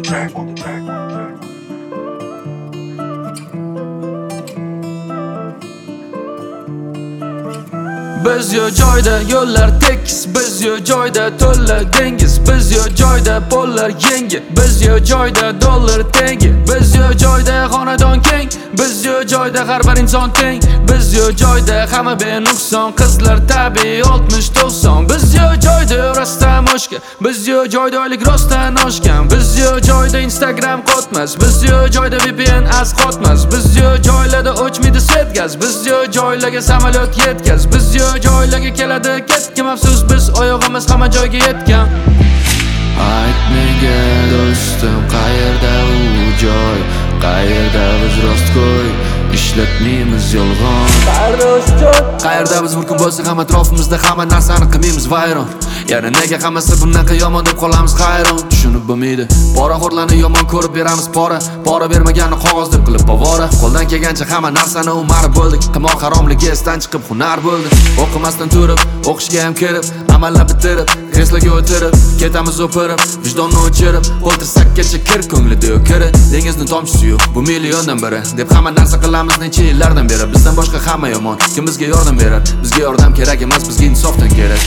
Biz yo joyda yo'llar tekis, biz yo joyda to'la dengiz, biz yo joyda pollar yangi, biz yo joyda dollar tengi, biz yo joyda xonadon keng, biz yo joyda har bir inson teng, biz yo joyda hamma benuqson, qizlar tabiiy 60-90, biz yo joyda rostdan oshga, biz yo joyda oylik rostdan oshgan, biz yo joyda Instagram qotmas, biz yo joyda VPN az qotmas, biz yo joylarda o'chmaydi svet gaz, biz yo joylarga samolyot yetkaz, biz yo joylarga keladi ketgan afsus, biz oyog'imiz hamma joyga yetgan. Ayt menga do'stim, qayerda u joy, qayerda biz rostgo'y, ishlatmaymiz yolg'on. Qayerda biz bir kun bo'lsak ham atrofimizda hamma narsani qilmaymiz vayron. Yana nega hammasi bunaqa yomon deb qolamiz hayron. Tushunib bo'lmaydi. Poraxo'rlarni yomon ko'rib beramiz pora bermaganni qog'oz deb qilib bavora. Qo'ldan kelgancha hamma narsani umarib bo'ldik. Qimor haromligi esdan chiqib hunar bo'ldi. O'qimasdan turib, o'qishga ham kirib, amallab bitirib, kresloga o'tirib, ketamiz o'pirib, vijdonni o'chirib, o'ltirsakkacha kir ko'nglida yo'kiri. Dengizni tomchisi yo'q, bu milliondan biri deb hamma narsa qilamiz necha yillardan beri. Bizdan boshqa hamma yomon, kim bizga yordam beradi? Bizga yordam kerak emas, bizga insofdan kerak.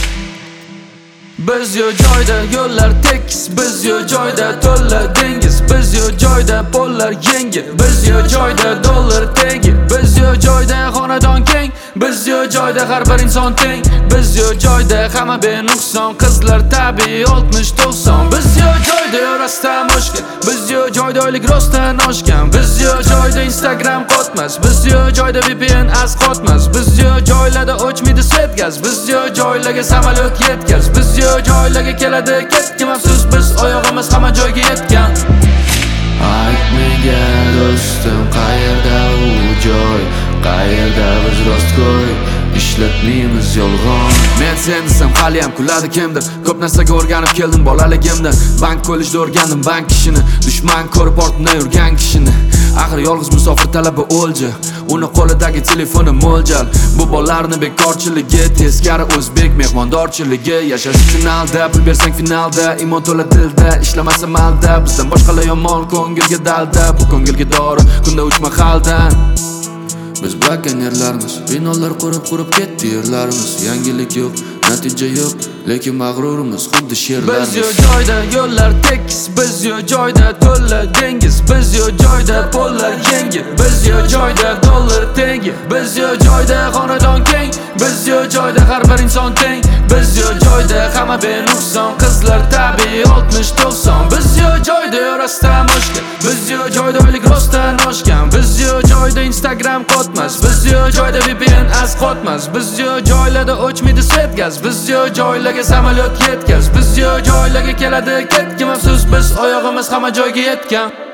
Biz yo joyda yo'llar tekis, biz yo joyda to'la dengiz, biz yo joyda pollar yangi, biz yo joyda dollar tengi, biz yo joyda xonadon keng, biz yo joyda har bir inson teng, biz yo joyda hamma benuqson, qizlar tabiiy 60-90, biz yo joyda rostdan oshgan, biz yo joyda oylik rostdan oshgan, biz yo joyda Instagram qotmas, biz yo joyda VPN az qotmas, biz yo joylarda o'chmaydi svet gaz, biz yo joylarga samolyot yetkaz, biz yo joylarga keladi ketgan afsus, biz oyog'imiz hamma joyga yetgan. Ayt menga do'stim, qayerda u joy, qayerda biz rostgo'y, ishlatmaymiz yolg'on. Men sen desam hali ham kuladi kimdir. Ko'p narsaga o'rganib keldim bolaligimda. Bank kollejda o'rgandim bank ishini, dushman ko'rib ortimdan yurgan kishini. Axir yolg'iz musofir talaba o'lja, uni qo'lidagi telefoni mo'ljal. Bu bolalarni bekorchiligi, teskari o'zbek mehmondorchiligi. Yashash uchun alda, pul bersang finalda, iymon to'la dilda, ishlamasa malda. Bizdan boshqalar yomon ko'ngilga dalda, bu ko'ngilga dori kunda uch mahaldan. Biz brakonyerlarmiz, binolar qurib ketdi yerlarimiz. Yangilik yo'q, natija yo'q, lekin mag'rurimiz xuddi sherlarmiz. Biz yo joyda yo'llar tekis, biz yo joyda to'la dengiz, biz yo joyda pollar yangi, biz yo joyda dollar tengi, biz yo joyda xonadon keng, biz yo joyda har bir inson teng, biz yo joyda hamma benuqson, qizlar tabiiy 60-90, biz yo joyda rostdan oshgan, biz yo joyda oylik rostdan oshgan, biz yo joyda Instagram qotmas, biz yo joyda VPN az qotmas, biz yo joylarda o'chmaydi svet gaz, biz yo joylarga samolyot yetkaz, biz yo joylarga keladi ketgan afsus, biz oyog'imiz hamma joyga yetgan.